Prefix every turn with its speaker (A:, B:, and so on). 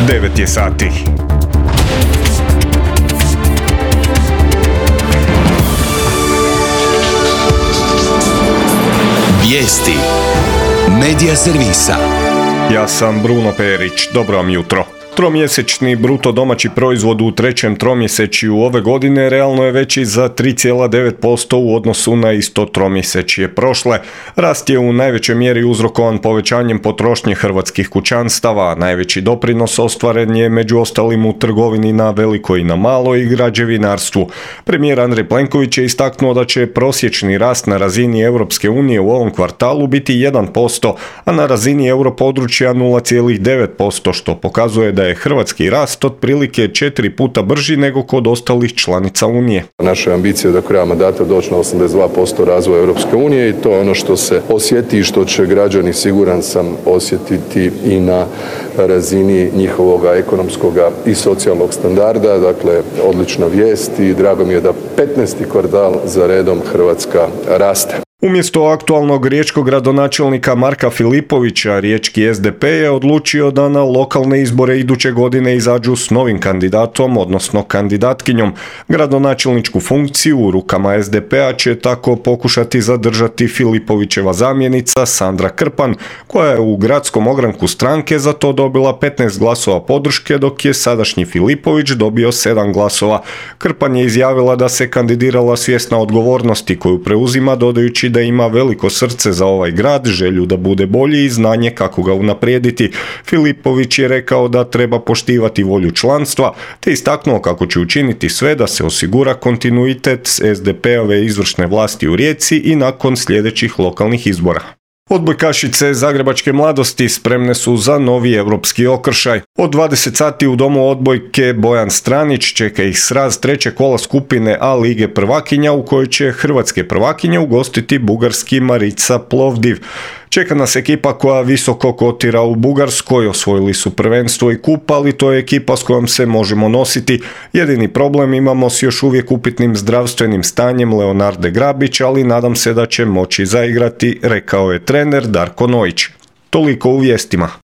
A: 9 je sati.
B: Vijesti Medija servisa.
A: Ja sam Bruno Perić, dobro vam jutro. Tromjesečni bruto domaći proizvod u trećem tromjesečju ove godine realno je veći za 3,9% u odnosu na isto tromjesečje prošle. Rast je u najvećoj mjeri uzrokovan povećanjem potrošnje hrvatskih kućanstava. Najveći doprinos ostvaren je među ostalim u trgovini na veliko i na malo i građevinarstvu. Premijer Andrej Plenković je istaknuo da će prosječni rast na razini Europske unije u ovom kvartalu biti 1%, a na razini europodručja 0,9%, što pokazuje da je hrvatski rast otprilike 4 puta brži nego kod ostalih članica Unije.
C: Naša ambicija je do kraja mandata doći na 82% razvoja Europske unije i to je ono što se osjeti i što će građani, siguran sam, osjetiti i na razini njihovog ekonomskog i socijalnog standarda. Dakle, odlična vijest i drago mi je da 15. kvartal za redom Hrvatska raste.
A: Umjesto aktualnog riječkog gradonačelnika Marka Filipovića, riječki SDP je odlučio da na lokalne izbore iduće godine izađu s novim kandidatom, odnosno kandidatkinjom. Gradonačelničku funkciju u rukama SDP-a će tako pokušati zadržati Filipovićeva zamjenica Sandra Krpan, koja je u gradskom ogranku stranke za to dobila 15 glasova podrške, dok je sadašnji Filipović dobio 7 glasova. Krpan je izjavila da se kandidirala svjesna odgovornosti koju preuzima, dodajući da ima veliko srce za ovaj grad, želju da bude bolji i znanje kako ga unaprijediti. Filipović je rekao da treba poštivati volju članstva, te istaknuo kako će učiniti sve da se osigura kontinuitet SDP-ove izvršne vlasti u Rijeci i nakon sljedećih lokalnih izbora. Odbojkašice zagrebačke mladosti spremne su za novi europski okršaj. Od 20 sati u domu odbojke Bojan Stranić čeka ih sraz treće kola skupine A lige prvakinja u kojoj će hrvatske prvakinje ugostiti bugarski Marica Plovdiv. Čeka nas ekipa koja visoko kotira u Bugarskoj, osvojili su prvenstvo i kup, ali to je ekipa s kojom se možemo nositi. Jedini problem imamo s još uvijek upitnim zdravstvenim stanjem Leonarde Grabić, ali nadam se da će moći zaigrati, rekao je trener Darko Nojić. Toliko u vijestima.